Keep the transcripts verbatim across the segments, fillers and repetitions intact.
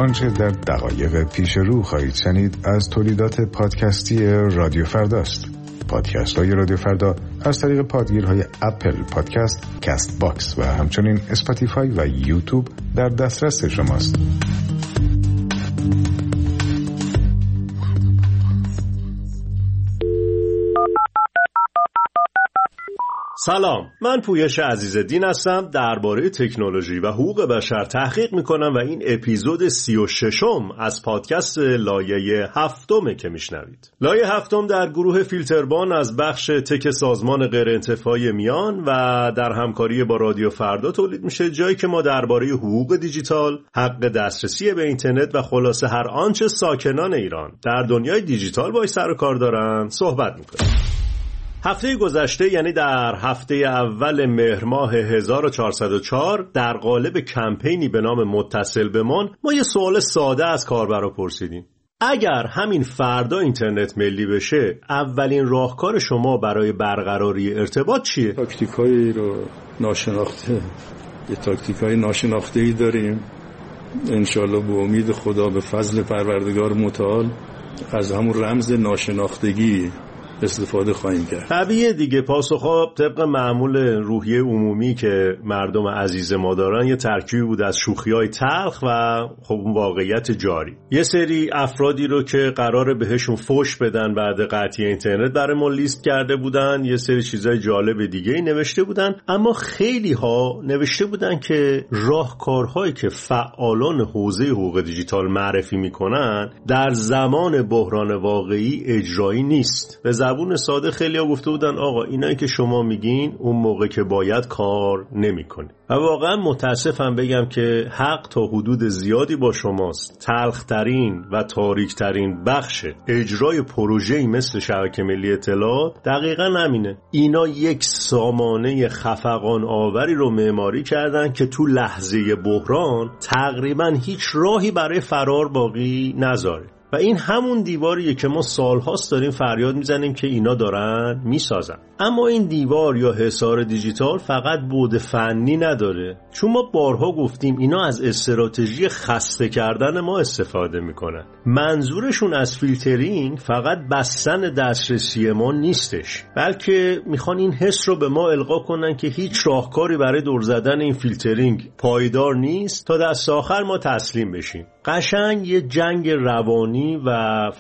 آنچه در دقایق پیش رو خواهید شنید از تولیدات پادکستی رادیو فرداست. پادکست های رادیو فردا از طریق پادگیرهای اپل پادکست، کست باکس و همچنین اسپاتیفای و یوتیوب در دسترس شماست. سلام، من پویش عزیزالدین هستم. درباره تکنولوژی و حقوق بشر تحقیق میکنم و این اپیزود سی و ششم از پادکست لایه هفتمه که میشنوید. لایه هفتم در گروه فیلتربان از بخش تک سازمان غیرانتفاعی میان و در همکاری با رادیو فردا تولید میشه، جایی که ما درباره حقوق دیجیتال، حق دسترسی به اینترنت و خلاصه هر آنچه ساکنان ایران در دنیای دیجیتال باهاش سر و کار دارن صحبت میکنیم. هفته گذشته، یعنی در هفته اول مهر ماه هزار و چهارصد و چهار، در قالب کمپینی به نام متصل بمان ما یه سوال ساده از کاربرا پرسیدیم: اگر همین فردا اینترنت ملی بشه، اولین راهکار شما برای برقراری ارتباط چیه؟ تاکتیکایی رو ناشناخته یه تاکتیکای ناشناخته‌ای داریم. انشالله به امید خدا به فضل پروردگار متعال از همون رمز ناشناختگی استفاده خواهیم کرد. طبیعیه دیگه، پاسخها طبق معمول روحیه عمومی که مردم عزیز ما دارن یه ترکیبی بود از شوخی‌های تلخ و خب اون واقعیت جاری. یه سری افرادی رو که قراره بهشون فوش بدن بعد قطعی اینترنت برای ما لیست کرده بودن، یه سری چیزای جالب دیگه‌ای نوشته بودن، اما خیلی ها نوشته بودن که راهکارهایی که فعالان حوزه حقوق دیجیتال معرفی میکنن در زمان بحران واقعی اجرایی نیست. به زبون ساده خیلی ها گفته بودن آقا اینایی که شما میگین اون موقع که باید کار نمیکنه. و واقعا متاسفم بگم که حق تا حدود زیادی با شماست. تلخترین و تاریکترین بخش اجرای پروژه‌ای مثل شبکه ملی اطلاعات دقیقاً همینه. اینا یک سامانه خفقان آوری رو معماری کردن که تو لحظه بحران تقریباً هیچ راهی برای فرار باقی نذاره. و این همون دیواریه که ما سالهاست داریم فریاد میزنیم که اینا دارن میسازن. اما این دیوار یا حصار دیجیتال فقط بعد فنی نداره، چون ما بارها گفتیم اینا از استراتژی خسته کردن ما استفاده میکنن. منظورشون از فیلترینگ فقط بستن دسترسی ما نیستش، بلکه میخوان این حس رو به ما القا کنن که هیچ راهکاری برای دور زدن این فیلترینگ پایدار نیست تا دست آخر ما تسلیم بشیم. قشنگ یه جنگ روانی و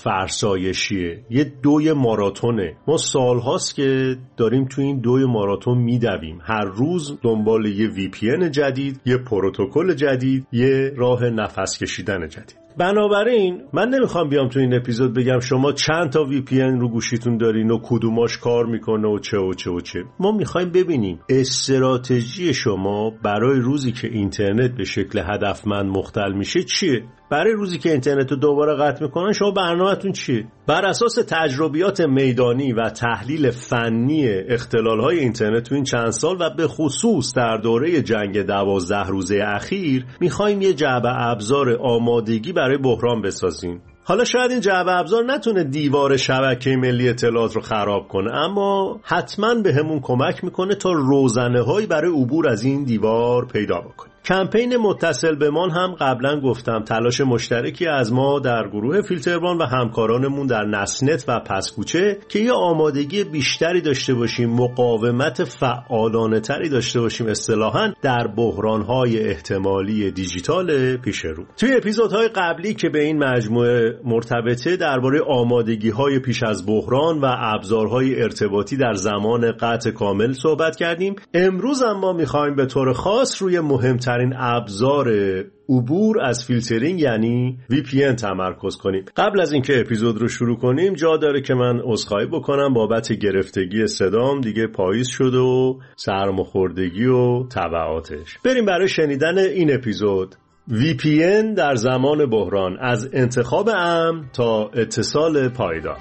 فرسایشیه، یه دوی ماراتونه. ما سالهاست که داریم تو این دوی ماراتون میدویم، هر روز دنبال یه وی پی ان جدید، یه پروتکل جدید، یه راه نفس کشیدن جدید. بنابراین من نمیخوام بیام تو این اپیزود بگم شما چند تا وی پی ان رو گوشیتون دارین و کدوماش کار میکنه و چه و چه و چه. ما میخوایم ببینیم استراتژی شما برای روزی که اینترنت به شکل هدفمند مختل میشه چیه؟ برای روزی که اینترنت رو دوباره قطع میکنن شما برنامه‌تون چیه؟ بر اساس تجربیات میدانی و تحلیل فنی اختلال‌های اینترنت تو این چند سال و به خصوص در دوره جنگ دوازده روزه اخیر میخوایم یه جعبه ابزار آمادگی برای بحران بسازیم. حالا شاید این جعبه ابزار نتونه دیوار شبکه ملی اطلاعات رو خراب کنه، اما حتما به همون کمک میکنه تا روزنه‌هایی برای عبور از این دیوار پیدا بکنیم. کمپین متصل بمان هم قبلا گفتم تلاش مشترکی از ما در گروه فیلتربان و همکارانمون در نسنت و پسکوچه که یه آمادگی بیشتری داشته باشیم، مقاومت فعالانه تری داشته باشیم اصطلاحاً در بحران‌های احتمالی دیجیتال پیش رو. توی اپیزودهای قبلی که به این مجموعه مرتبطه درباره آمادگی‌های پیش از بحران و ابزارهای ارتباطی در زمان قطع کامل صحبت کردیم. امروز هم ما می‌خوایم به طور خاص روی مهمترین ابزار عبور از فیلترینگ یعنی وی پی ان تمرکز کنیم. قبل از اینکه اپیزود رو شروع کنیم جا داره که من عذرخواهی بکنم بابت گرفتگی صدام، دیگه پاییز شده و سرماخوردگی و تبعاتش. بریم برای شنیدن این اپیزود. وی پی ان در زمان بحران، از انتخاب امن تا اتصال پایدار.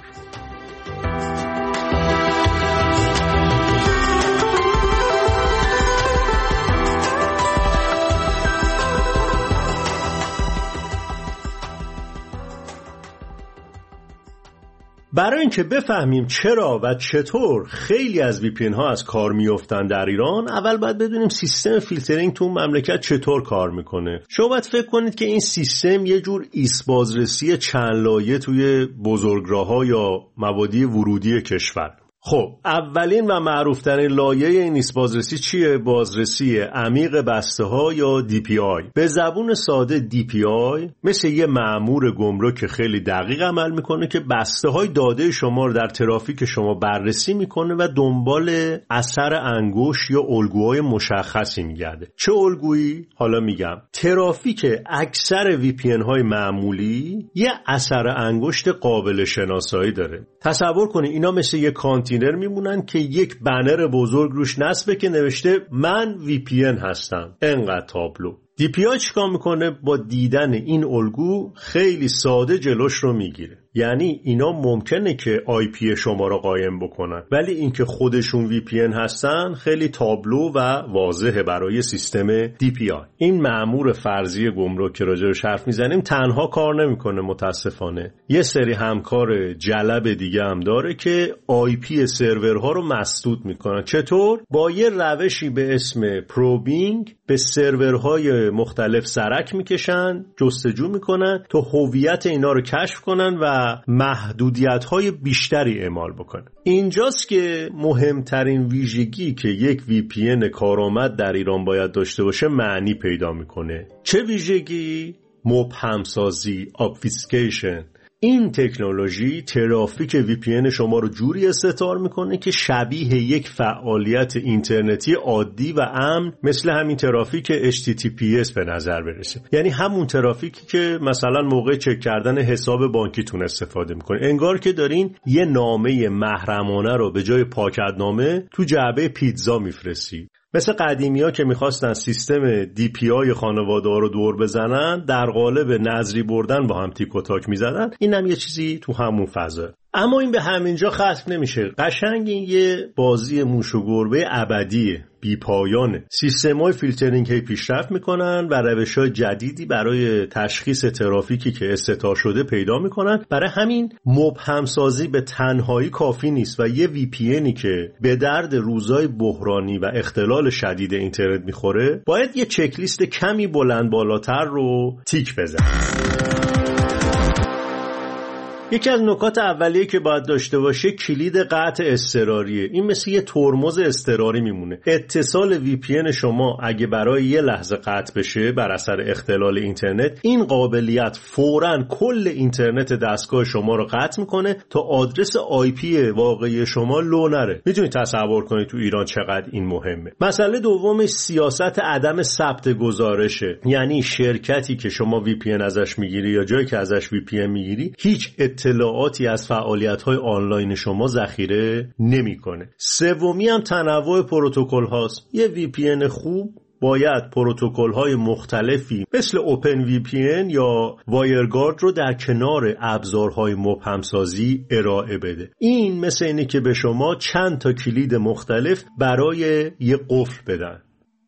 برای اینکه بفهمیم چرا و چطور خیلی از وی پی ان ها از کار میافتن در ایران، اول باید بدونیم سیستم فیلترینگ تو مملکت چطور کار میکنه. شما باید فکر کنید که این سیستم یه جور ایست بازرسی چند لایه توی بزرگراه‌ها یا مبادی ورودی کشور. خب اولین و معروفترین لایه این ایست بازرسی چیه؟ بازرسی عمیق بسته ها یا دی پی آی. به زبون ساده دی پی آی مثل یه مأمور گمرک خیلی دقیق عمل میکنه که بسته های داده شما رو در ترافیک شما بررسی میکنه و دنبال اثر انگشت یا الگوهای مشخصی میگرده. چه الگویی؟ حالا میگم. ترافیک اکثر وی پی ان های معمولی یه اثر انگشت قابل شناسایی داره. تصور کنید اینا مثل یه کانتینر میمونن که یک بنر بزرگ روش نصبه که نوشته من وی پی ان هستم، انقدر تابلو. دی پی آی چیکار میکنه؟ با دیدن این الگو خیلی ساده جلوش رو میگیره. یعنی اینا ممکنه که آی پی شما رو قایم بکنن، ولی اینکه خودشون وی پی ان هستن خیلی تابلو و واضحه برای سیستم دی پی آی. این مأمور فرضی گمرک که راجعش حرف میزنیم تنها کار نمیکنه متاسفانه. یه سری همکار جلب دیگه هم داره که آی پی سرورها رو مسدود میکنن. چطور؟ با یه روشی به اسم پروبینگ به سرورهای مختلف سرک میکشن، جستجو میکنن تا هویت اینا رو کشف کنن و محدودیت‌های بیشتری اعمال بکنه. اینجاست که مهمترین ویژگی که یک وی پی ان کارآمد در ایران باید داشته باشه معنی پیدا میکنه. چه ویژگی؟ مبهم سازی، obfuscation. این تکنولوژی ترافیک وی پی ان شما رو جوری استتار میکنه که شبیه یک فعالیت اینترنتی عادی و امن مثل همین ترافیک اچ تی تی پی اس به نظر برسه. یعنی همون ترافیکی که مثلا موقع چک کردن حساب بانکیتون استفاده میکنه. انگار که دارین یه نامه محرمانه رو به جای پاکتنامه تو جعبه پیتزا میفرستی. مثل قدیمی ها که میخواستن سیستم دی پی آی خانواده ها رو دور بزنن، در قالب نظری بردن با هم تیک و تاک میزدن. این هم یه چیزی تو همون فضا. اما این به همینجا ختم نمیشه. قشنگ این یه بازی موش و گربه ابدیه، بی پایانه. سیستم‌های فیلترینگ هی پیشرفت میکنن و روش‌های جدیدی برای تشخیص ترافیکی که استتار شده پیدا میکنن. برای همین مبهم سازی به تنهایی کافی نیست و یه وی پی انی که به درد روزای بحرانی و اختلال شدید اینترنت میخوره باید یه چک لیست کمی بلند بالاتر رو تیک بزنه. یکی از نکات اولیه که باید داشته باشه کلید قطع اضطراریه. این مثل یه ترمز اضطراری میمونه. اتصال وی پی ان شما اگه برای یه لحظه قطع بشه بر اثر اختلال اینترنت، این قابلیت فوراً کل اینترنت دستگاه شما رو قطع میکنه تا آدرس آی پی واقعی شما لو نره. میتونید تصور کنید تو ایران چقدر این مهمه. مسئله دومش سیاست عدم ثبت گزارشه. یعنی شرکتی که شما وی پی ان ازش میگیری یا جایی که ازش وی پی ان میگیری هیچ اطلاعاتی از فعالیت‌های آنلاین شما ذخیره نمی‌کنه. سومی هم تنوع پروتکل هاست. یه وی پی ان خوب باید پروتکل‌های مختلفی مثل اوپن وی پی ان یا وایرگارد رو در کنار ابزارهای مبهم سازی ارائه بده. این مثل اینه که به شما چند تا کلید مختلف برای یه قفل بدن.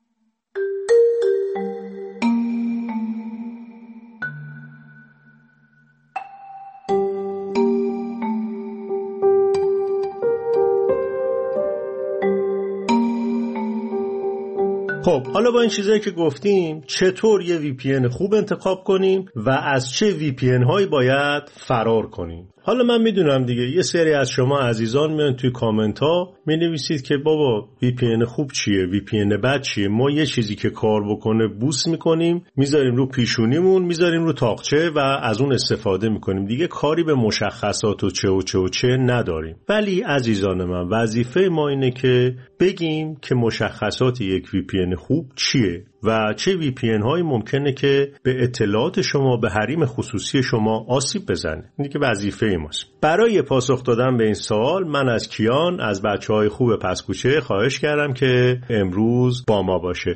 خب حالا با این چیزایی که گفتیم چطور یه وی پی ان خوب انتخاب کنیم و از چه وی پی ان هایی باید فرار کنیم؟ حالا من میدونم دیگه یه سری از شما عزیزان میان توی کامنت ها می نویسید که بابا وی پی ان خوب چیه، وی پی ان بد چیه. ما یه چیزی که کار بکنه بوست میکنیم، میذاریم رو پیشونیمون، میذاریم رو تاقچه و از اون استفاده میکنیم. دیگه کاری به مشخصات و چه و چه و چه نداریم. ولی عزیزان من وظیفه ما اینه که بگیم که مشخصات یک وی پی ان خوب چیه و چه وی پی ان هایی ممکنه که به اطلاعات شما، به حریم خصوصی شما آسیب بزنه. این دیگه وظیفه ماست. برای پاسخ دادن به این سوال من از کیان، از بچه‌های خوب پسکوچه خواهش کردم که امروز با ما باشه.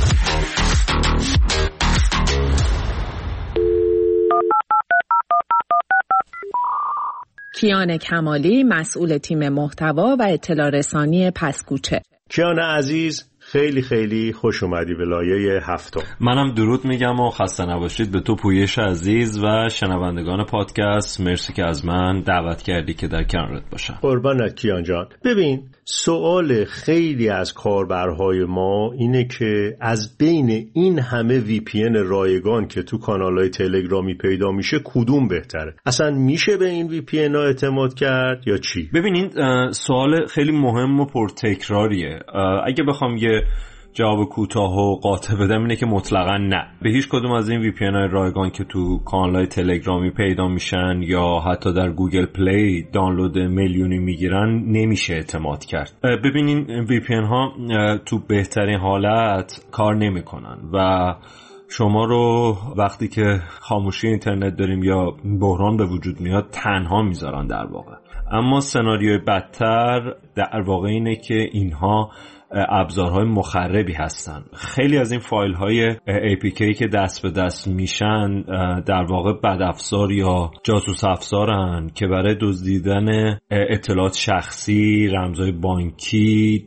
کیان کمالی، مسئول تیم محتوا و اطلاع رسانی پسکوچه. کیان عزیز خیلی خیلی خوش اومدی به لایه هفتم. منم درود میگم و خسته نباشید به تو پویش عزیز و شنوندگان پادکست. مرسی که از من دعوت کردی که در کنارت باشم. قربانت کیان جان. ببین، سوال خیلی از کاربرهای ما اینه که از بین این همه وی پی ان رایگان که تو کانال‌های تلگرامی پیدا میشه کدوم بهتره؟ اصلا میشه به این وی پی ان ها اعتماد کرد یا چی؟ ببین، این سوال خیلی مهم و پرتکراریه. اگه بخوام یه جواب کوتاه و قاطع بدم اینه که مطلقاً نه. به هیچ کدوم از این وی پی ان های رایگان که تو کانال‌های تلگرامی پیدا میشن یا حتی در گوگل پلی دانلود میلیونی میگیرن نمیشه اعتماد کرد. ببینین وی پی ان ها تو بهترین حالت کار نمیکنن و شما رو وقتی که خاموشی اینترنت داریم یا بحران به وجود میاد تنها میذارن در واقع. اما سناریوی بدتر در واقع اینه که اینها ابزارهای مخربی هستن. خیلی از این فایل های ای پی کی که دست به دست میشن در واقع بدافزار یا جاسوس افزارن که برای دزدیدن اطلاعات شخصی، رمزهای بانکی،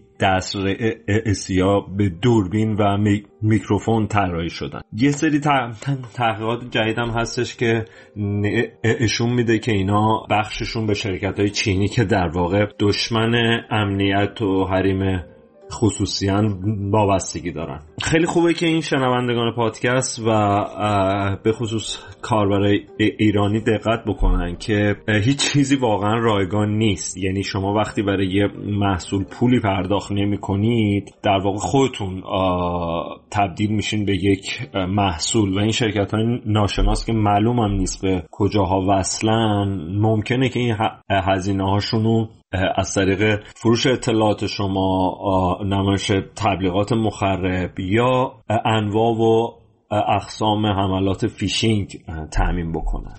دسترسی به دوربین و میکروفون طراحی شدن. یه سری تحقیقات جدیدم هستش که نشون میده که اینا بخششون به شرکت‌های چینی که در واقع دشمن امنیت و حریم خصوصیان وابستگی دارن. خیلی خوبه که این شنوندگان پادکست و به خصوص کاربرای ایرانی دقت بکنن که هیچ چیزی واقعا رایگان نیست. یعنی شما وقتی برای یه محصول پولی پرداخت نمی کنید در واقع خودتون تبدیل میشین به یک محصول و این شرکت های ناشناس که معلوم هم نیست به کجاها وصلن ممکنه که این هزینه هاشونو از طریق فروش اطلاعات شما، نمایش تبلیغات مخرب یا انواع و اقسام حملات فیشینگ تامین بکنن.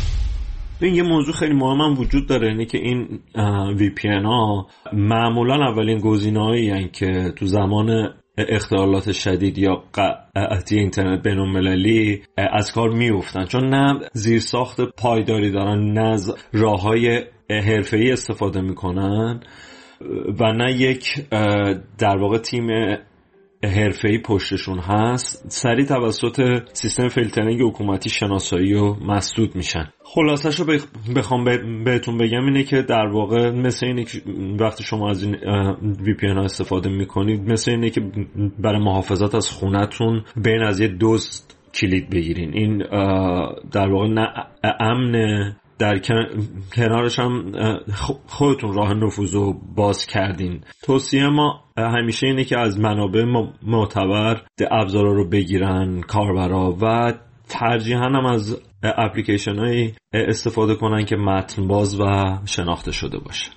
این یه موضوع خیلی مهم هم وجود داره، اینه که این وی پی ان ها معمولا اولین گزینه‌هایی هستند که تو زمان اختلالات شدید یا قطعی اینترنت بین‌المللی از کار میافتن، چون نه زیرساخت پایداری دارن، نه از راه‌های حرفه‌ای استفاده میکنن و نه یک در واقع تیم حرفه‌ای پشتشون هست. سریع توسط سیستم فیلترینگ حکومتی شناسایی و مسدود میشن. خلاصش رو بخوام بهتون بگم اینه که در واقع مثل اینه که وقتی شما از این وی پی ان ها استفاده میکنید مثل اینه که برای محافظت از خونتون بین از یه دزد کلید بگیرین. این در واقع نه امنه، در کنارش هم خودتون راه نفوذ رو باز کردین. توصیه ما همیشه اینه که از منابع معتبر ابزارا رو بگیرن کاربرا و ترجیحاً هم از اپلیکیشن های استفاده کنن که متن باز و شناخته شده باشه.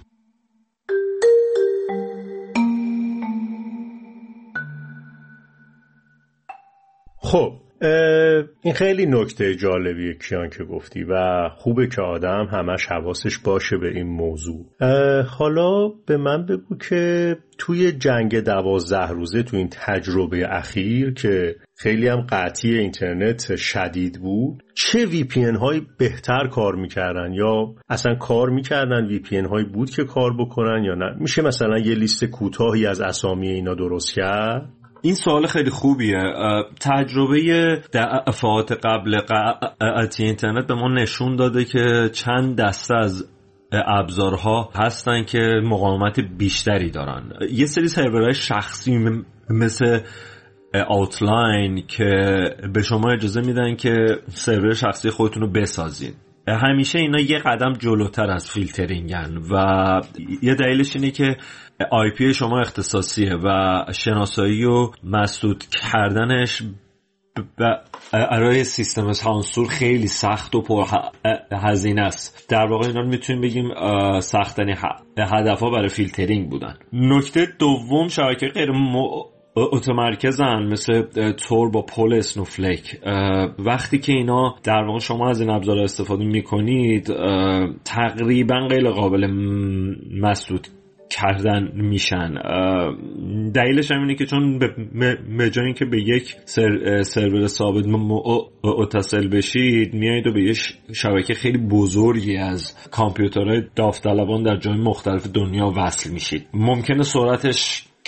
خب این خیلی نکته جالبیه کیان که گفتی و خوبه که آدم همش حواسش باشه به این موضوع. حالا به من بگو که توی جنگ دوازده روزه، تو این تجربه اخیر که خیلی هم قطعی اینترنت شدید بود، چه وی پی ان هایی بهتر کار میکردن یا اصلا کار میکردن؟ وی پی ان هایی بود که کار بکنن یا نه؟ میشه مثلا یه لیست کوتاهی از اسامی اینا درست کرد؟ این سوال خیلی خوبیه. تجربه دفعات قبل قطعی اینترنت به ما نشون داده که چند دسته از ابزارها هستن که مقاومت بیشتری دارن. یه سری سرورهای شخصی مثل آوتلاین که به شما اجازه میدن که سرور شخصی خودتون رو بسازید. همیشه اینا یه قدم جلوتر از فیلترینگن و یه دلیلش اینه که آی پی شما اختصاصیه و شناسایی و مسدود کردنش برای سیستم سانسور خیلی سخت و پر هزینه است. در واقع اینا رو میتونیم بگیم سخت‌ترین هدف‌ها برای فیلترینگ بودن. نکته دوم، شبکه غیر متمرکزن مثل تور با پول اسنوفلیک. وقتی که اینا در واقع شما از این ابزار استفاده میکنید تقریبا غیر قابل مسدود کردن میشن. دلیلش هم اینه که چون به جای اینکه به یک سر سرور ثابت متصل بشید میایید و به یک شبکه خیلی بزرگی از کامپیوترهای داوطلبان در جای مختلف دنیا وصل میشید. ممکنه سرعتش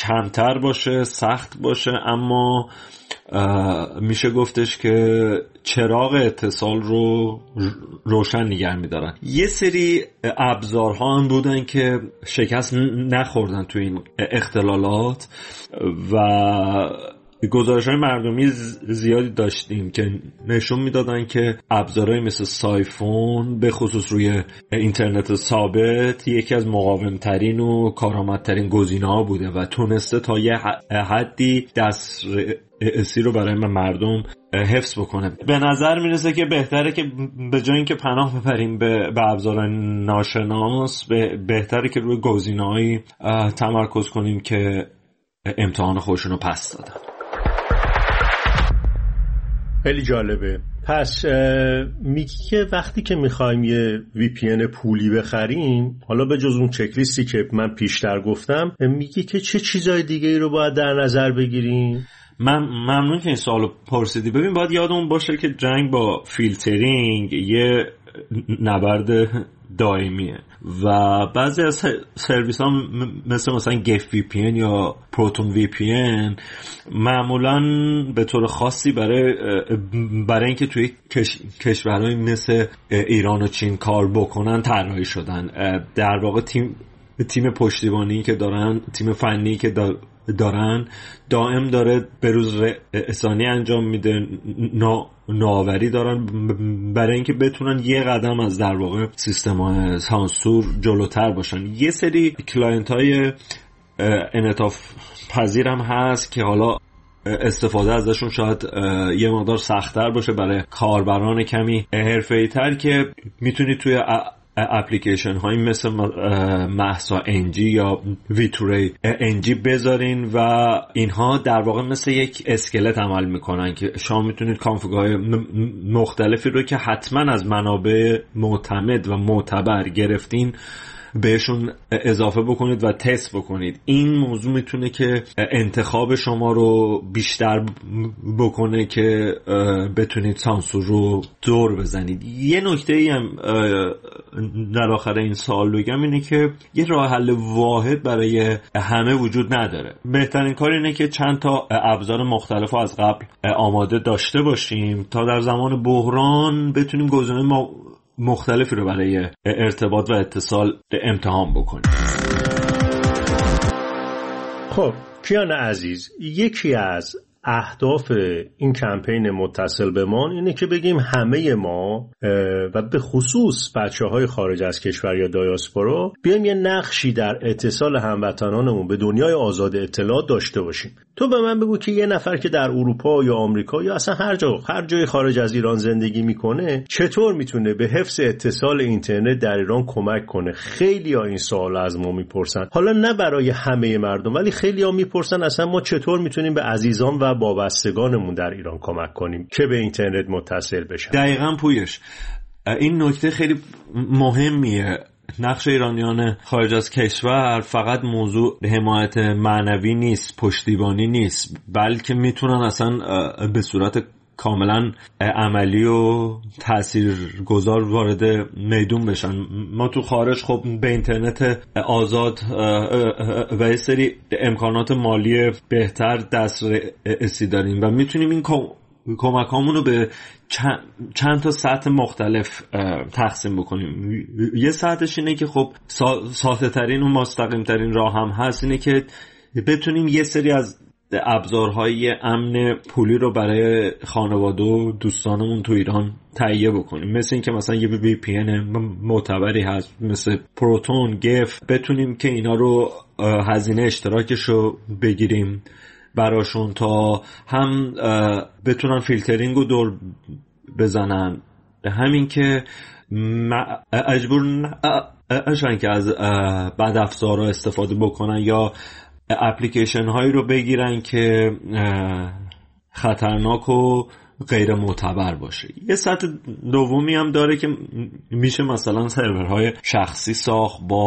کمتر باشه، سخت باشه، اما میشه گفتش که چراغ اتصال رو روشن نگه میدارن. یه سری ابزارها هم بودن که شکست نخوردن تو این اختلالات و گزارش‌های مردمی زیادی داشتیم که نشون میدادن که ابزارهای مثل سایفون به خصوص روی اینترنت ثابت یکی از مقاومترین و کارآمدترین گزینه‌ها بوده و تونسته تا یه حدی دسترسی رو برای مردم حفظ بکنه. به نظر میرسه که بهتره که به جای اینکه پناه ببریم به, به ابزار ناشناس، به بهتره که روی گزینه‌هایی تمرکز کنیم که امتحان خودشون رو پس دادن. خیلی جالبه. پس میگی که وقتی که میخوایم یه وی پی ان پولی بخریم، حالا به جز اون چک لیستی که من پیشتر گفتم، میگی که چه چیزای دیگه ای رو باید در نظر بگیریم؟ من ممنون که این سوالو پرسیدی. ببین باید یادمون باشه که جنگ با فیلترینگ یه نبرد دائمیه و بعضی از سرویس ها مثل مثلا گف وی پی ان یا پروتون وی پی ان معمولا به طور خاصی برای برای اینکه توی کش... کشورهای مثل ایران و چین کار بکنن طراحی شدن. در واقع تیم تیم پشتیبانی که دارن، تیم فنی که دارن دائم داره به روز رسانی انجام میده، نا... نوآوری دارن برای اینکه بتونن یه قدم از در واقع سیستم سانسور جلوتر باشن. یه سری کلاینت های انعطاف پذیر هم هست که حالا استفاده ازشون شاید یه مقدار سخت‌تر باشه برای کاربران کمی حرفه‌ای تر، که میتونید توی اپلیکیشن هایی مثل مهسا انجی یا ویتوری انجی بذارین و اینها در واقع مثل یک اسکلت عمل میکنن که شما میتونید کانفیگ های مختلفی رو که حتما از منابع معتمد و معتبر گرفتین بهشون اضافه بکنید و تست بکنید. این موضوع میتونه که انتخاب شما رو بیشتر بکنه که بتونید سانسور رو دور بزنید. یه نکته ای هم در آخر این سوال بگم اینه که یه راه حل واحد برای همه وجود نداره. بهترین کار اینه که چند تا ابزار مختلف از قبل آماده داشته باشیم تا در زمان بحران بتونیم گزینه ما مختلفی رو برای ارتباط و اتصال امتحان بکنیم. خب کیان عزیز، یکی از اهداف این کمپین متصل به ما اینه که بگیم همه ما و به خصوص بچه‌های خارج از کشور یا دایاسپورا بیایم یه نقشی در اتصال هموطنانمون به دنیای آزاد اطلاعات داشته باشیم. تو به من بگو که یه نفر که در اروپا یا آمریکا یا اصلا هر جا هر جای خارج از ایران زندگی میکنه چطور میتونه به حفظ اتصال اینترنت در ایران کمک کنه؟ خیلی ها این سوال از ما میپرسن، حالا نه برای همه مردم ولی خیلی ها میپرسن اصلا ما چطور میتونیم به عزیزان و وابستگانمون در ایران کمک کنیم که به اینترنت متصل بشن. دقیقاً پویش، این نکته خیلی مهمیه. نقش ایرانیان خارج از کشور فقط موضوع حمایت معنوی نیست، پشتیبانی نیست، بلکه میتونن اصلا به صورت کاملا عملی و تاثیرگذار وارد میدون بشن. ما تو خارج خب به اینترنت آزاد و یه سری امکانات مالی بهتر دسترسی داریم و میتونیم این کمک هامون رو به چند, چند تا سطح مختلف تقسیم بکنیم. یه سطحش اینه که خب ساده ترین و مستقیم ترین راه هم هست، اینه که بتونیم یه سری از ابزارهای امن پولی رو برای خانواده و دوستانمون تو ایران تهیه بکنیم، مثل این که مثلا یه وی پی ان معتبری هست مثل پروتون، گف، بتونیم که اینا رو هزینه اشتراکش رو بگیریم براشون تا هم بتونن فیلترینگ رو دور بزنن، همین که اجبور نشن که از بد افزارها استفاده بکنن یا اپلیکیشن هایی رو بگیرن که خطرناک و غیر معتبر باشه. یه سطح دومی هم داره که میشه مثلا سرورهای شخصی ساخت با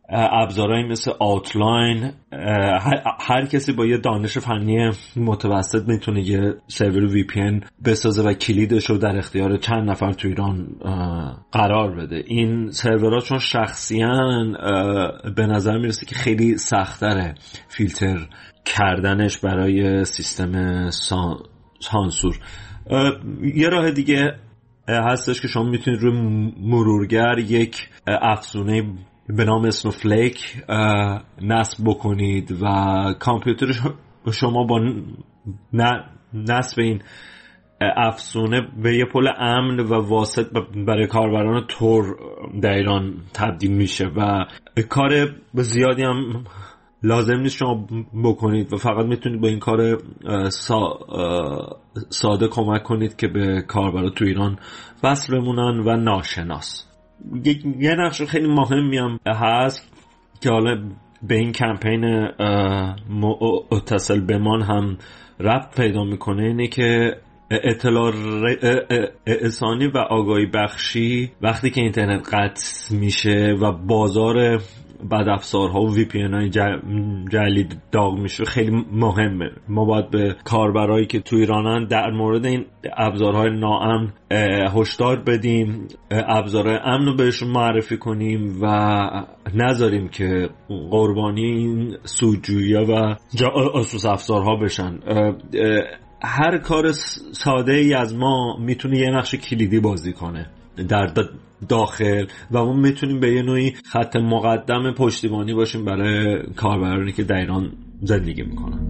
ابزارهایی مثل آوتلاین. هر کسی با یه دانش فنی متوسط میتونه یه سرور وی پی ان بسازه و کلیدش رو در اختیار چند نفر تو ایران قرار بده. این سرورها چون شخصیان به نظر میرسه که خیلی سخت‌تره فیلتر کردنش برای سیستم سانسور. یه راه دیگه هستش که شما میتونید روی مرورگر یک افزونه به نام اسنوفلیک نصب بکنید و کامپیوتر شما با نصب این افزونه به یه پل امن و واسط برای کاربران تور در ایران تبدیل میشه و کار زیادی هم لازم نیست شما بکنید و فقط میتونید با این کار سا ساده کمک کنید که به کاربران تو ایران وصل بمونن و ناشناس. یه نقش خیلی مهمی هم هست که حالا به این کمپین متصل بمان هم ربط پیدا میکنه، اینه که اطلاع رسانی و آگاهی بخشی وقتی که اینترنت قطع میشه و بازار بعد افزارها و وی پی ان های جعلی داغ میشه خیلی مهمه. ما باید به کاربرایی که تو ایرانن در مورد این ابزارهای ناامن هشدار بدیم، ابزارهای امن رو بهشون معرفی کنیم و نذاریم که قربانی این سودجویی‌ها و جاسوس افزارها بشن. هر کار ساده ای از ما میتونه یه نقش کلیدی بازی کنه در داخل و ما میتونیم به یه نوعی خط مقدم پشتیبانی باشیم برای کاربرانی که در ایران زندگی میکنن.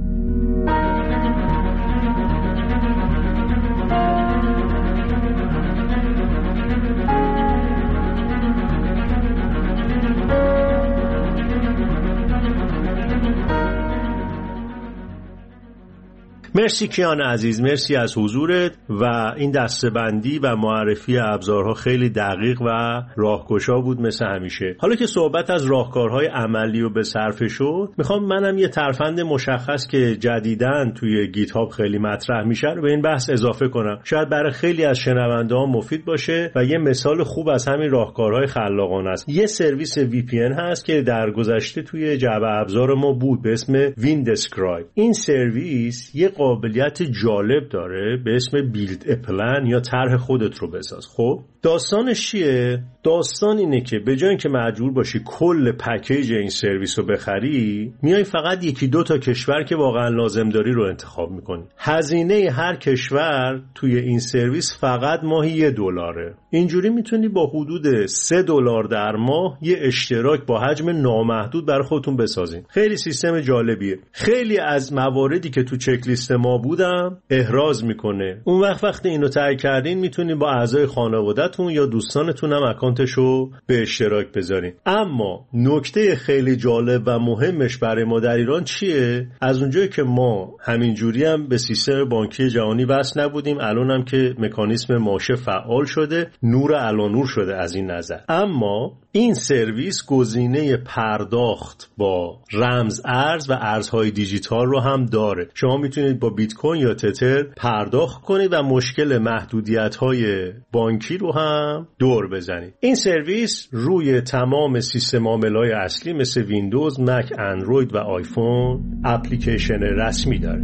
مرسی کیان عزیز، مرسی از حضورت و این دسته‌بندی و معرفی ابزارها خیلی دقیق و راهگشا بود مثل همیشه. حالا که صحبت از راهکارهای عملی و به صرفه شد، میخوام منم یه ترفند مشخص که جدیداً توی گیت هاب خیلی مطرح میشه رو به این بحث اضافه کنم. شاید برای خیلی از شنونده‌ها مفید باشه و یه مثال خوب از همین راهکارهای خلاقانه است. یه سرویس وی پی ان هست که در گذشته توی جعبه ابزار ما بود به اسم ویندسکرایب. این سرویس یه قابلیت جالب داره به اسم بیلد ا پلن یا طرح خودت رو بساز. خب داستانش چیه؟ داستان اینه که به جای اینکه مجبور باشی کل پکیج این سرویس رو بخری، میای فقط یکی دو تا کشور که واقعا لازم داری رو انتخاب میکنی. هزینه هر کشور توی این سرویس فقط ماهی یه دلاره. اینجوری میتونی با حدود سه دلار در ماه یه اشتراک با حجم نامحدود برای خودتون بسازین. خیلی سیستم جالبیه. خیلی از مواردی که تو چک لیست ما بودم احراز میکنه. اون وقت وقتی اینو تایید کردین میتونین با اعضای خانواده‌تون یا دوستانتون هم اکانتشو به اشتراک بذارین. اما نکته خیلی جالب و مهمش برای ما در ایران چیه؟ از اونجایی که ما همینجوری هم به سیستم بانکی جهانی وصل نبودیم، الان هم که مکانیزم ماشه فعال شده، نور علانور شده از این نظر. اما این سرویس گزینه پرداخت با رمز ارز و ارزهای دیجیتال رو هم داره. شما میتونید با بیت کوین یا تتر پرداخت کنید و مشکل محدودیت‌های بانکی رو هم دور بزنید. این سرویس روی تمام سیستم عامل‌های اصلی مثل ویندوز، مک، اندروید و آیفون اپلیکیشن رسمی داره.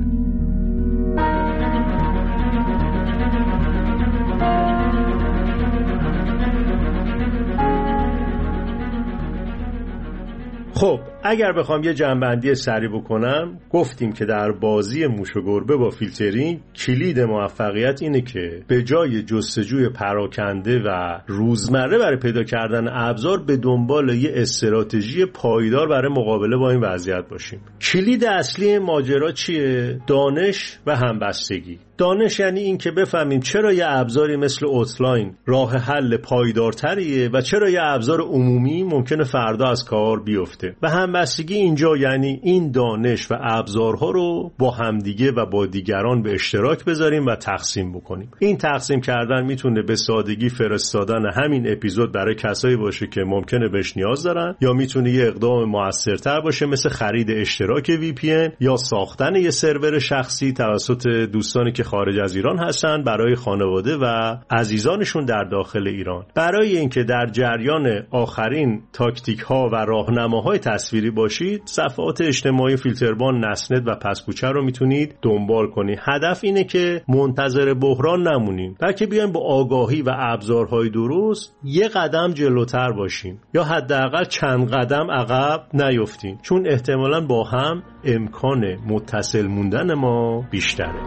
خب اگر بخوام یه جنبندی سریع بکنم، گفتیم که در بازی موش و گربه با فیلترینگ کلید موفقیت اینه که به جای جستجوی پراکنده و روزمره برای پیدا کردن ابزار به دنبال یه استراتژی پایدار برای مقابله با این وضعیت باشیم. کلید اصلی ماجرا چیه؟ دانش و همبستگی. دانش یعنی این که بفهمیم چرا یه ابزاری مثل اوتلاین راه حل پایدارتریه و چرا یه ابزار عمومی ممکنه فردا از کار بیفته. و همبستگی اینجا یعنی این دانش و ابزارها رو با همدیگه و با دیگران به اشتراک بذاریم و تقسیم بکنیم. این تقسیم کردن میتونه به سادگی فرستادن همین اپیزود برای کسایی باشه که ممکنه بهش نیاز دارن، یا میتونه یه اقدام موثرتر باشه مثل خرید اشتراک وی پی ان یا ساختن یه سرور شخصی توسط دوستانی که خارج از ایران هستن برای خانواده و عزیزانشون در داخل ایران. برای اینکه در جریان آخرین تاکتیک ها و راهنماهای تصویری باشید، صفحات اجتماعی فیلتربان، نسنت و پسکوچه رو میتونید دنبال کنید. هدف اینه که منتظر بحران نمونیم، بلکه بیایم با آگاهی و ابزارهای درست یه قدم جلوتر باشیم یا حداقل چند قدم عقب نیفتیم، چون احتمالاً با هم امکان متصل موندن ما بیشتره.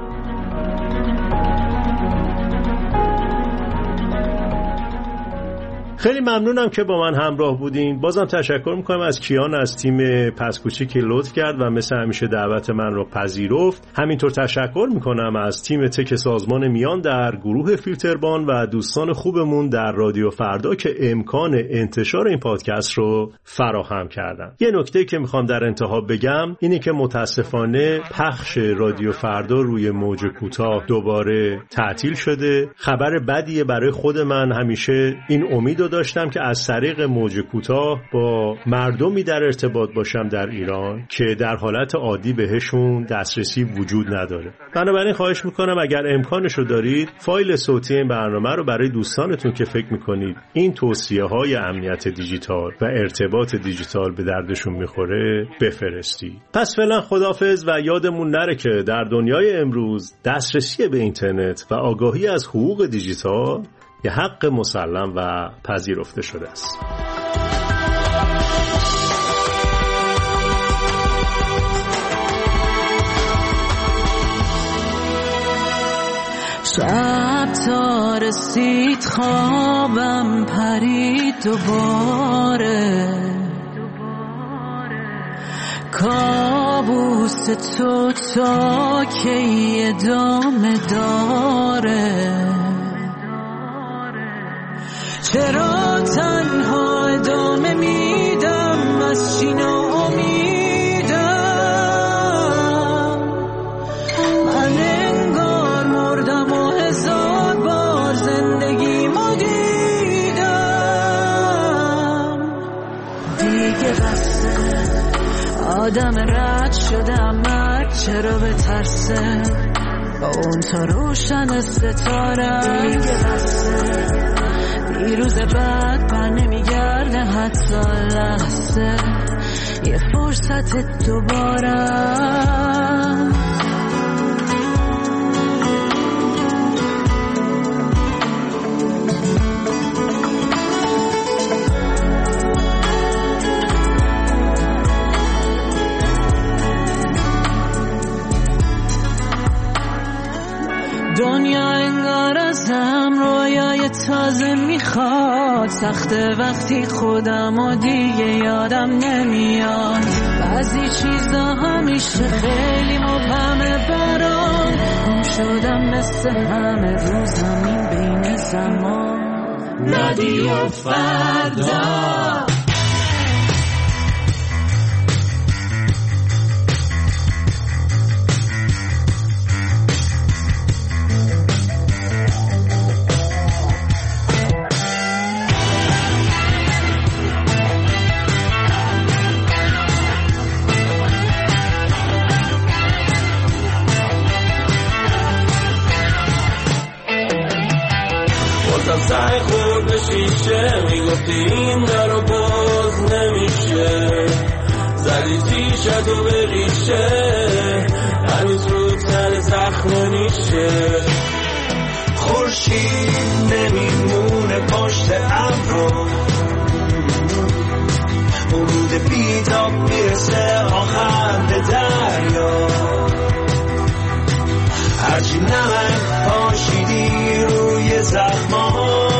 خیلی ممنونم که با من همراه بودین. بازم تشکر میکنم از کیان از تیم پسکوچی که لطف کرد و مثل همیشه دعوت من رو پذیرفت. همینطور تشکر میکنم از تیم تک سازمان میان در گروه فیلتربان و دوستان خوبمون در رادیو فردا که امکان انتشار این پادکست رو فراهم کردن. یه نکته که میخوام در انتها بگم اینه که متاسفانه پخش رادیو فردا روی موج کوتاه دوباره تعطیل شده. خبر بدیه برای خود من. همیشه این امید داشتم که از طریق موج کوتاه با مردمی در ارتباط باشم در ایران که در حالت عادی بهشون دسترسی وجود نداره. بنابراین خواهش میکنم اگر امکانشو دارید فایل صوتی این برنامه رو برای دوستانتون که فکر میکنید این توصیه های امنیت دیجیتال و ارتباط دیجیتال به دردشون میخوره بفرستید. پس فعلا خداحافظ و یادمون نره که در دنیای امروز دسترسی به اینترنت و آگاهی از حقوق دیجیتال یه حق مسلم و پذیرفته شده است. شب تا رسید خوابم پرید دوباره، کابوس تو تا کی ادامه داره؟ چرا تنها ادامه میدم از چی ناامیدم؟ من انگار مردم و هزار بار زندگیمو دیدم. دیگه بسه آدم رد شدم، مرد چرا بترسه با اون تا روشن ستاره؟ دیگه بسه روز بعد بر نمیگرده حتی لحظه یه فرصت دوباره. دنیا انگار از هم رویای تازه میخواد، سخته وقتی خودم و دیگه یادم نمیاد. بعضی چیزا همیشه خیلی مبهمه برام، گم شدم مثل همه رو زمین بین زمان. رادیو فردا سعی خورد به شیشه، میگفتی این در رو باز نمیشه، زدی تیشتو به ریشه، هنوز رو تن زخم نیشه. خورشید نمیمونه پشت ابرو، ورود بیتاب میرسه آخر به دریا. هرچی نمک پاشیدی روی زخما،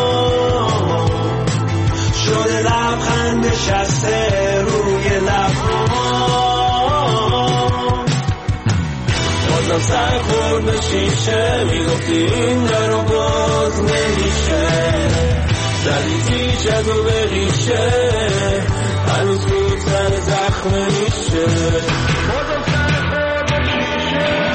شده لبخند نشسته روی لبها. بازم سر خورد به شیشه، میگفتی این در رو باز نمیشه، زدی تیشتو به ریشه، هنوز رو تن زخم نیشه. بازم سر خورد به شیشه.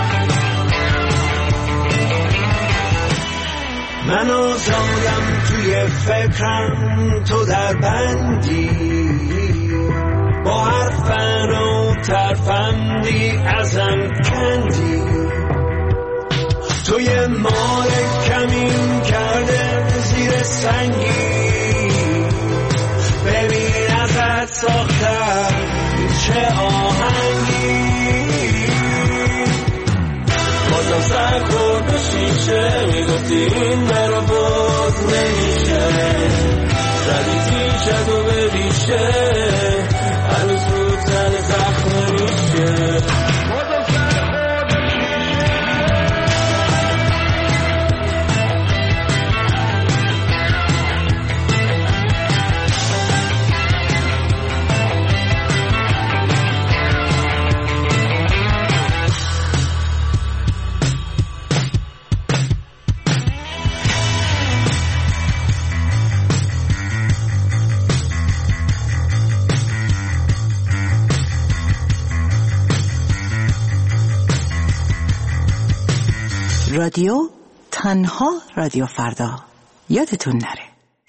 منو زادم توی فکرم تو در بندی، با حرفن و ترفندی ازم کندی، تو یه مال کمین کرده زیر سنگی، ببین ازت ساختم چه آهنگی، بازم سر خورد به شیشه میگفتی این مرا باز نمیشه، زدی تیشت و به ریشه هنوز رو تن زخم میشه. رادیو تنها رادیو فردا، یادتون نره.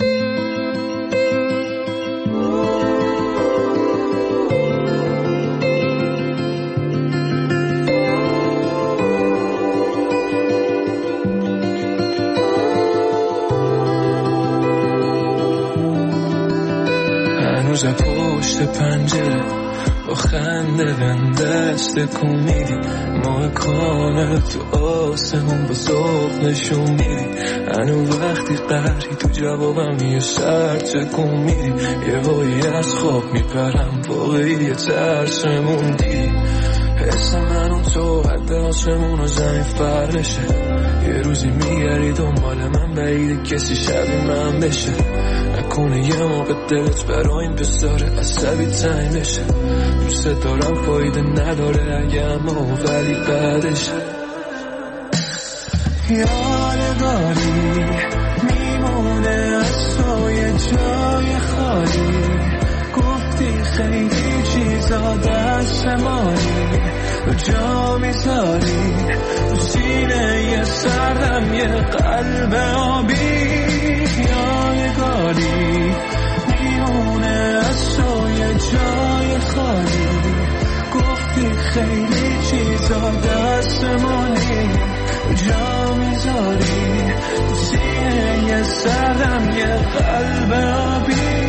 هنوزم پشت پنجره با خنده بهم دست کن میدی، ماه کامل تو آسمون با ذوق نشون میدی، هنوز وقتی قهری تو جوابم یه سر تکون میدی، یه وایی از خواب میپرم واقعی یه ترسمون دیدی، حس من اون تو حد آسمون و زمین فرشه، یه روزی میگری دنبال من بعید کسی شبیه من بشه، نکنه یه موقع دلت برای این پسر عصبی تنگ بشه، دوست دارم فایده نداره اگه اما ولی بعدشه، یادگاری میمونه از تو یه جای خالی، گفتی خیلی چیزا دست مانی تو جا میذاری، تو سینه یه سردم یه قلب آبی، یادگاری میمونه از تو یه جای خالی، گفتی خیلی چیزا دست مانی جا میذاری، تو سینه یه سردم یه قلب آبی.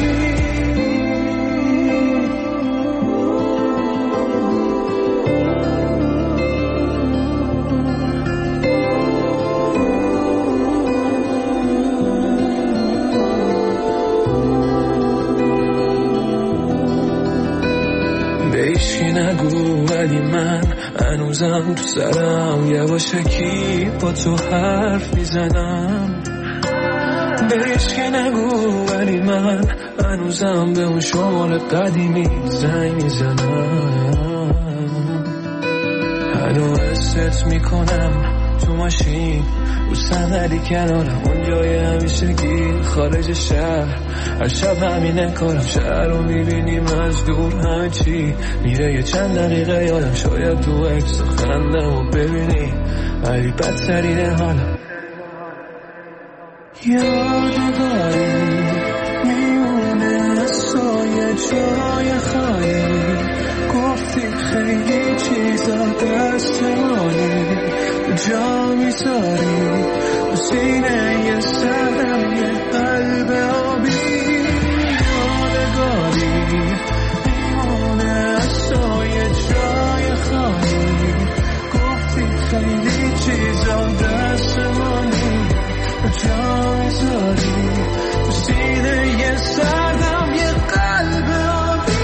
نگو ولی من هنوزم تو سرم یواشه کی با تو حرف میزنم، بهش که نگو ولی من هنوزم به اون شمال قدیمی زنگ میزنم، هنوز حست میکنم تو ماشین رو صندلی کنارم اون جای همیشگی خارج شهر، هر شب همینه کارم، شهر رو میبینیم از دور همه چی میره، یه چند دقیقه یادم شاید تو اکس و خندم و ببینی ولی بدترینه حالم، یادگاری میونه از تو یه جای خالی، گفتی خیلی چیزا دست مانی جا میذاری، تو سینه یه سردم یه قلب آبی، یادگاری میمونه از تو یه جای خالی، گفتی خیلی چیزا دست مانی جا میذاری، تو سینه یه سردم یه قلب آبی.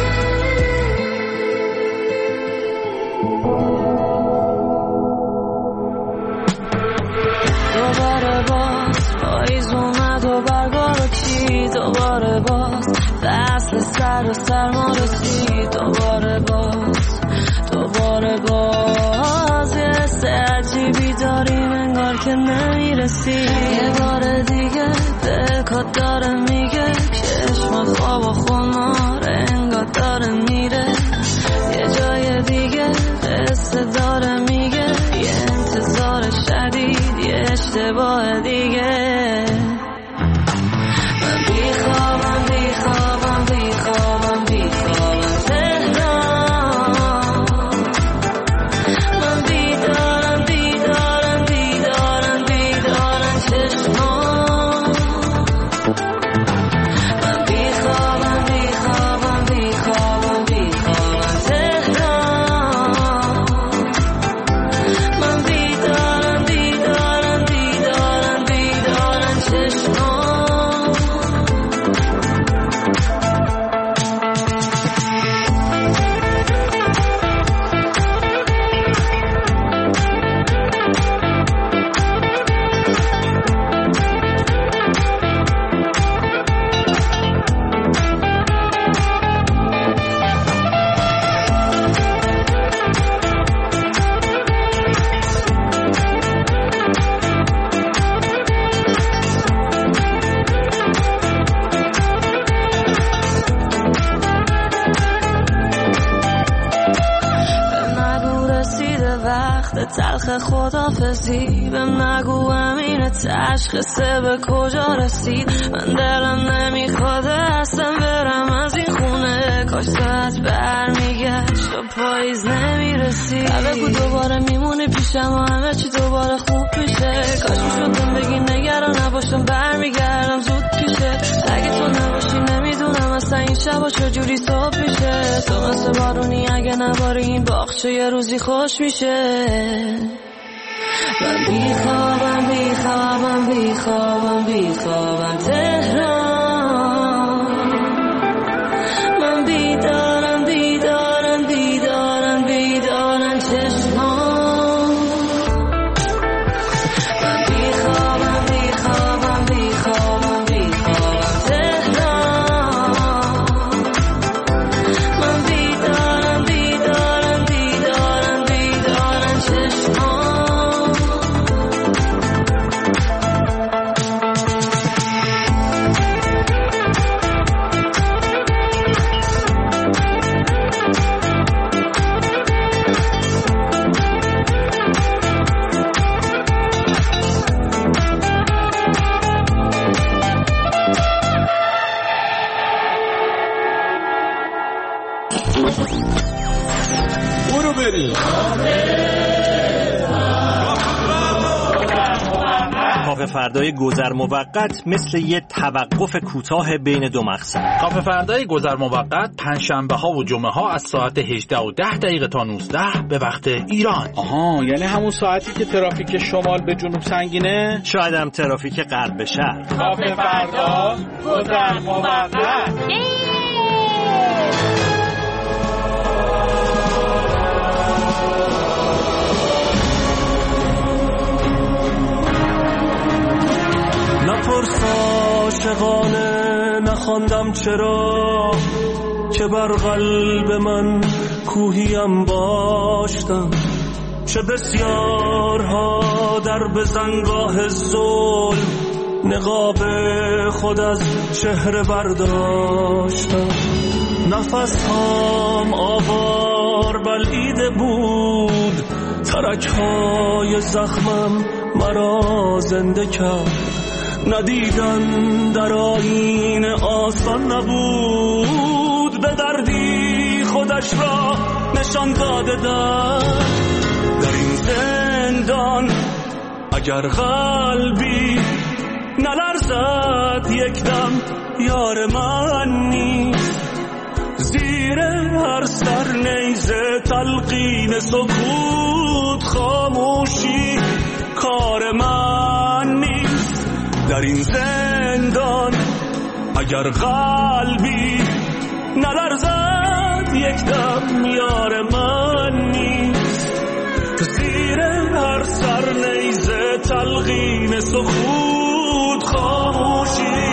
دوباره باز پاییز اومد و برگا رو کی، دوباره باز فصل سر و سرما رسید، دوباره باز دوباره باز یه حس عجیبی داریم انگار که نمیرسی، یه بار دیگه دلکات داره میگه چشم خواب و خمار انگار داره میره، یه جای دیگه قصه داره میگه یه انتظار شدید یه اشتباه دیگه، تلخ خدافزی بهم نگو امین تشخیصه به کجا رسید من دلم نمیخواد اصلا برم از این خونه کاش ساعت برمیگشت و پاییز نمیرسید بگو دوباره میمونی پیشم و همه چی دوباره خوب میشه کاش میشدم بگی نگران نباشم برمیگردم زود پیشه اگه تو نباشی نمیدونم اصلا این شبا چجوری صبح میشه تو مثل بارونی اگه نباری این باغچه یه روزی خوش میشه من بیخوابم بیخوابم بیخوابم بیخوابم تهران من بیدارم بیدارم بیدارم بیدارم چشمان من بیخوابم بیخوابم بیخوابم بیخوابم تهران من بیدارم بیدارم بیدارم بیدارم چشمان برو بریم کافه فردای گذر موقت مثل یه توقف کوتاه بین دو مقصد. کافه فردای گذر موقت پنجشنبه ها و جمعه ها از ساعت هجده و ده دقیقه تا نوزده به وقت ایران. آها، یعنی همون ساعتی که ترافیک شمال به جنوب سنگینه؟ شاید هم ترافیک غرب به شرق. کافه فردا گذر موقت. نپرس عاشقانه نخواندم چرا که بر قلب من کوهیم باشتم چه بسیارها در بزنگاه ظلم نقاب خود از چهره برداشتم نفس هم آوار بلعیده بود ترک های زخمم مرا زنده کرد ندیدن در آیین آسان نبود به دردی خودش را نشان داده در در این زندان اگر قلبی نلرزد یک دم یار من نیست زیر هر سر نیزه تلقین سکوت خاموشی کار من نیست در این زندان اگر قلبی نلرزد یک دم یار من نیست زیر هر سر نیزه تلقین سکوت خاموشی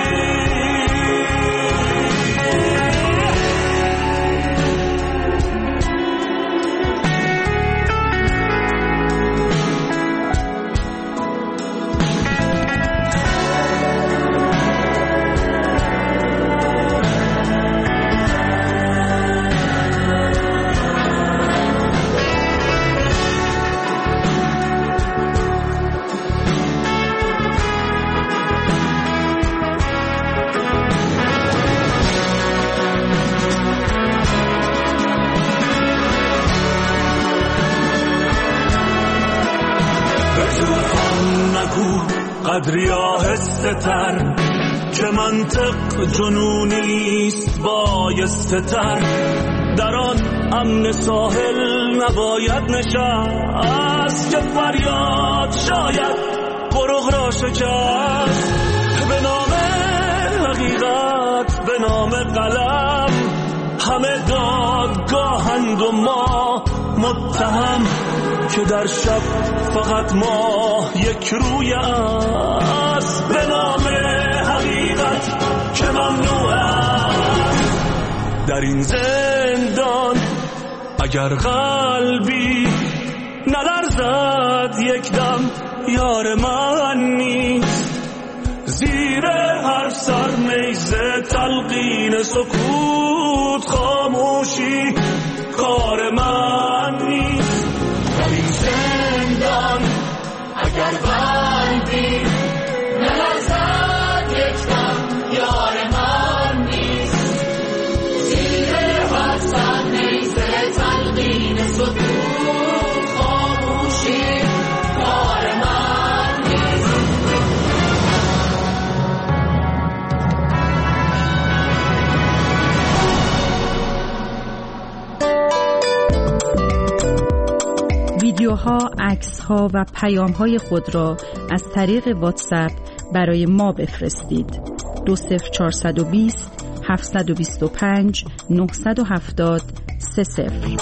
قدری آهسته تر که منطق جنونیست بایسته تر در آن امن ساحل نباید نشست که فریاد شاید قرق را شکست به نام حقیقت به نام قلم همه دادگاهند و ما متهم که در شب فقط ما یک روی است به نام حقیقت که ممنوع است در این زندان اگر قلبی نلرزد یک دم یار من نیست زیر هر سر نیزه تلقین سکوت خاموشی کار من نیست در این زندان ها و پیام های خود را از طریق واتساپ برای ما بفرستید. دو صفر چهارصد و بیست هفتصد و بیست و پنج نهصد و هفتاد سه صفر.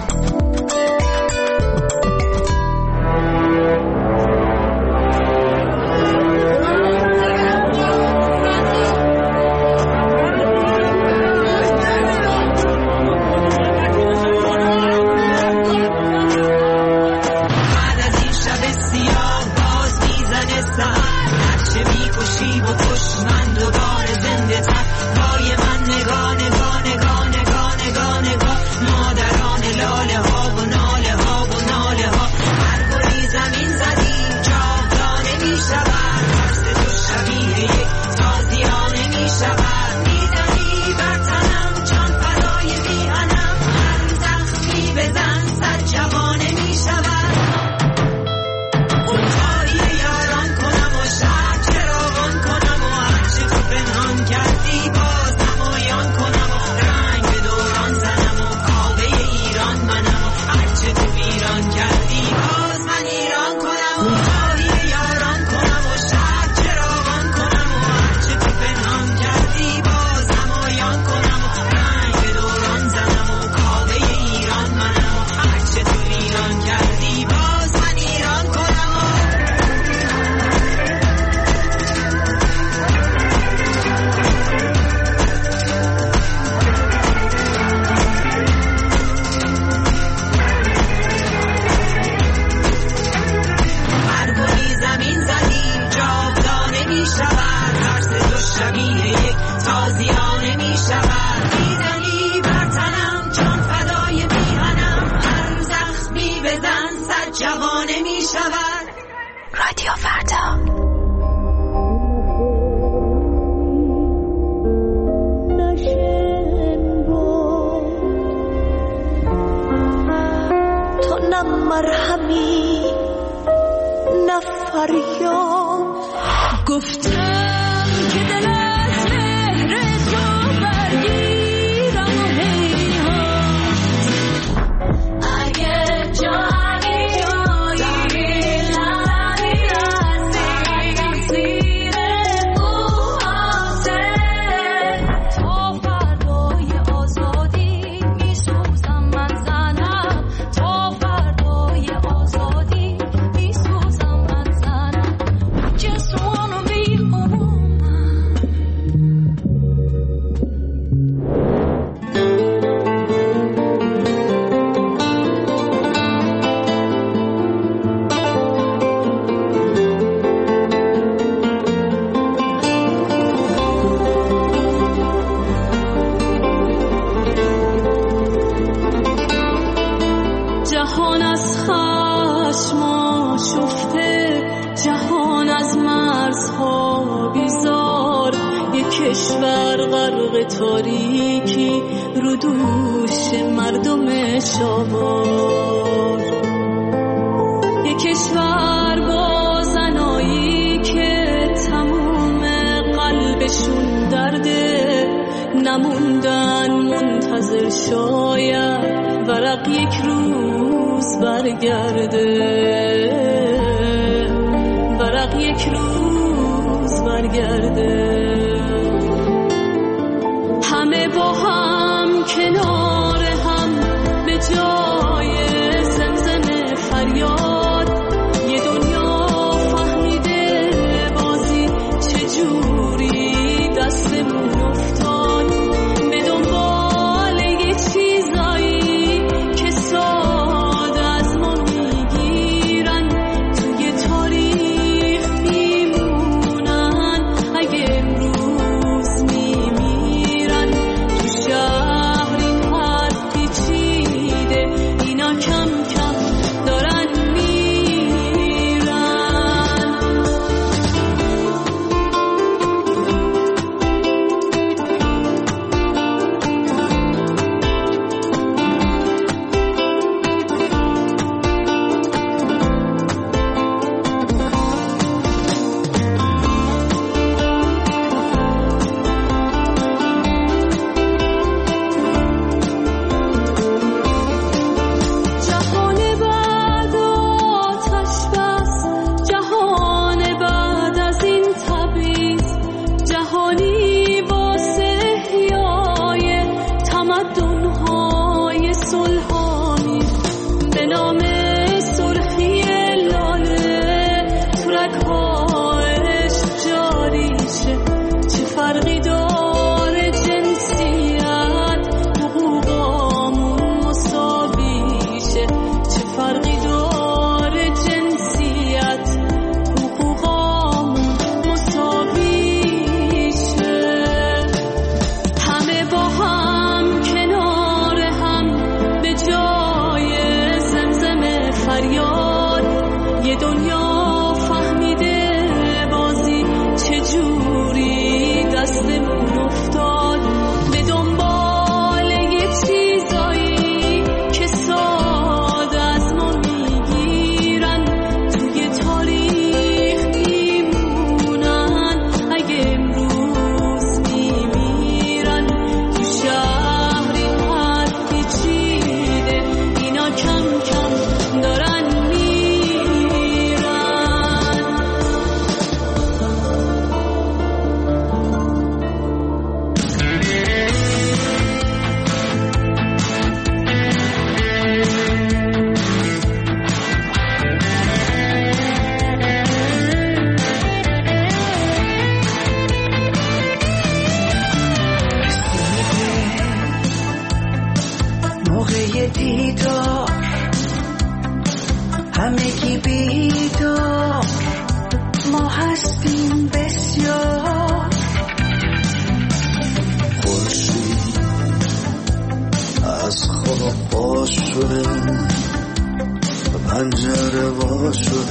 رادیو فردا. تو نه مرهمی نه فریاد، گفتم که دل از مهر تو برگیرم و هیهات اگه جانی جایی لبی هستی زیر بوهاته تا فردای آزادی میسوزم من زنم، تا فردای آزادی میسوزم من زنم. Just wanna be a woman. جهان از خشم آشفته، جهان از مرزها بیزار، یک کشور غرق تاریکی رو دوش مردم شاوار، یک کشور با زنایی که تموم قلبشون درده، نموندن منتظر شاید ورق یک روز برگرده، ورق یک روز برگرده. همه با هم کنار هم به جای زمزمه فریاد، یه دنیا فهمیده بازی چجوری دستمون افتاد، به دنبال یه چیزایی که ساده از ما میگیرن، توی تاریخ میمونن. اگه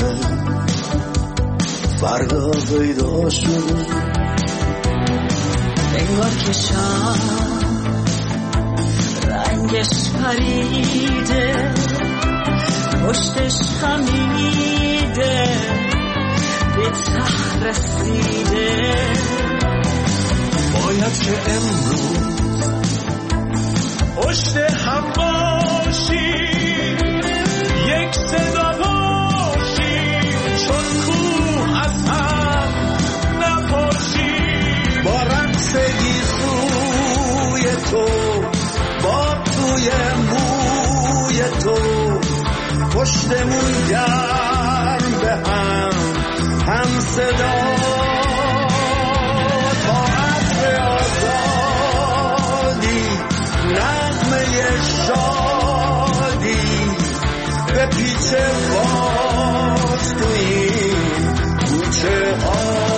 فردا پیدا شد. انگار که شب رنگش پریده، پشتش خمیده، به ته رسیده. باید که امروز پشت هم باشیم، یک صدا باشیم، چون کوه از هم نپاشیم. با رقص گیسوی تو، با توی موی تو، پشتمون گرم به هم هم صدا. به پیچ باز تو این کوچه ها.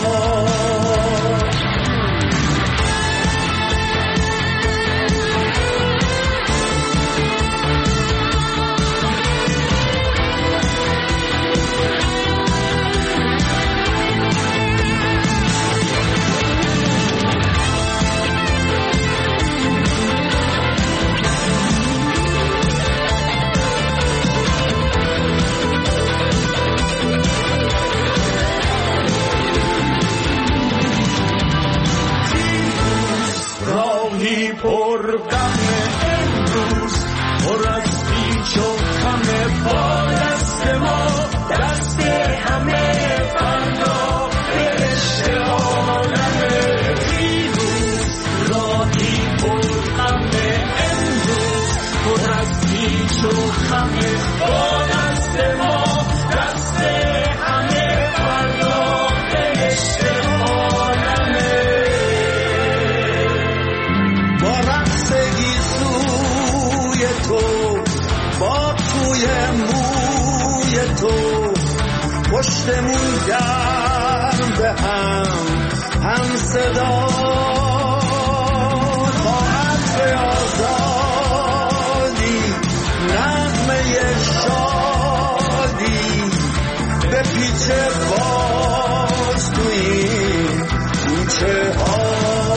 پر غم امروز، پر از پیچ و خم، با دست ما دست همه، فردا بهشت عالمه. پیروز راهی پر غم امروز، پر از پیچ و خم، با دست ما دست همه، فردا بهشت عالمه. با توی موی تو، پشتمون گرم به هم هم صدا. خواهد به آزادی، نغمه شادی، به پیچ باز تو این کوچه ها.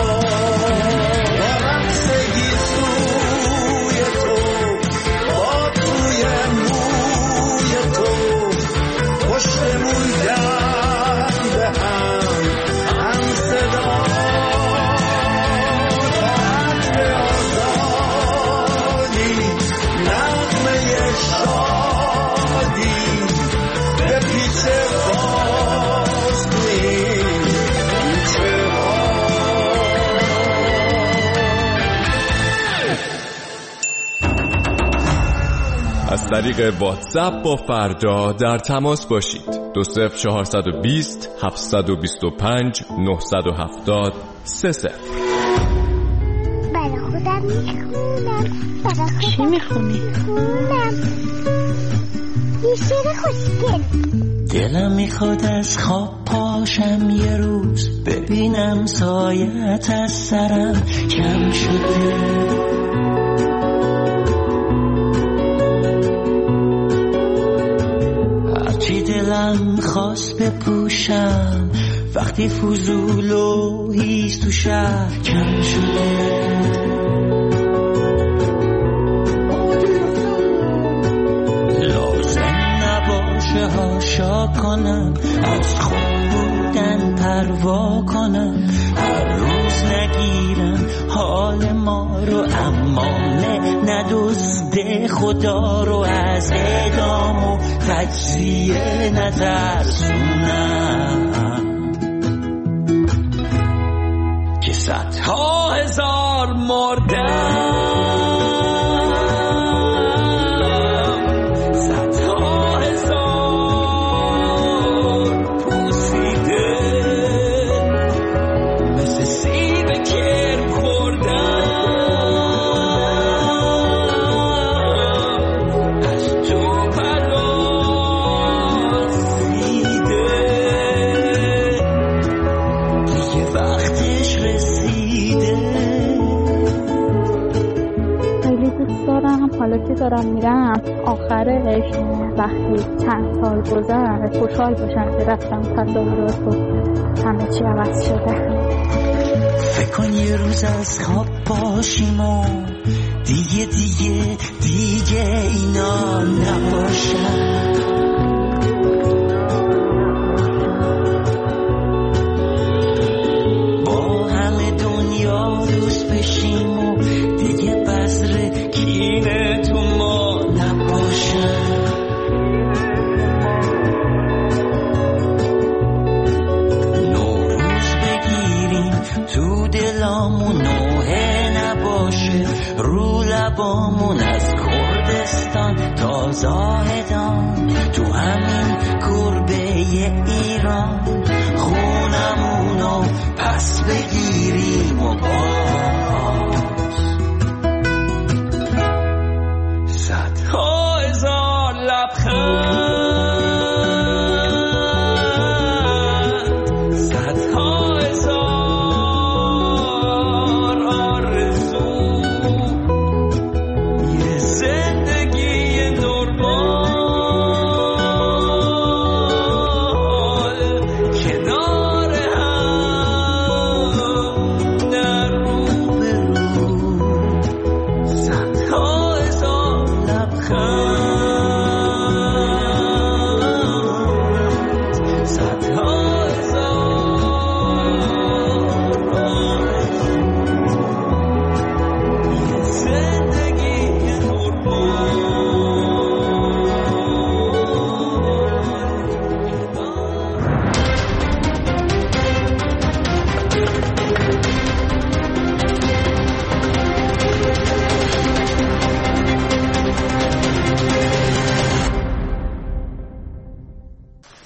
از طریق واتساپ با فردا در تماس باشید. دو صفر چهارصد و بیست هفتصد و بیست و پنج نهصد و هفتاد سه صفر. برای خودم میخونم. چی میخونی؟ میخونم یه شعر خوشگل. دلم میخواد از خواب پاشم یه روز، ببینم سایت از سرم کم شده. دلم خواست بپوشم وقتی فضول و هیز تو شهر کم شده. لازم نباشه هاشا کنم، از خود بودن پروا کنم، هر روز نگیرم حال ما رو، اما ندزده خدا رو، از اعدام و تجزیه نترسونم که صدها هزار مردم، صدها هزار پوسیده مثل سیب کرم خوردم. حالا که دارم میرم آخرش وقتی چند سال گذشت خوشحال باشم که رفتم تظاهرات و همه چی عوض شده. فکر کن یه روز از خواب باشیم و دیگه دیگه دیگه اینا نباشن. با همه دنیا دوست بشیم و دیگه بذر کینه تو ما نباشن. نوروز بگیریم تو دلامون نوحه نباشه، رو لبامون از کردستان تا زاهدان، تو همین گربه ایران خونمونو پس بگیریم و با